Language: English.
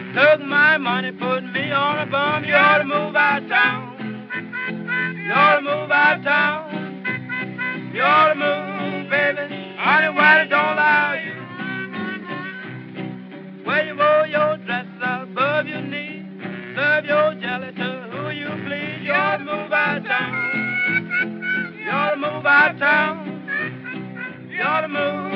Took my money, put me on a bum. You ought to move out of town. You ought to move out of town. You ought to move, baby. Honey, why don't allow you? Where you wear your dress above your knee. Serve your jelly to who you please. You ought to move out of town. You ought to move out of town. You ought to move.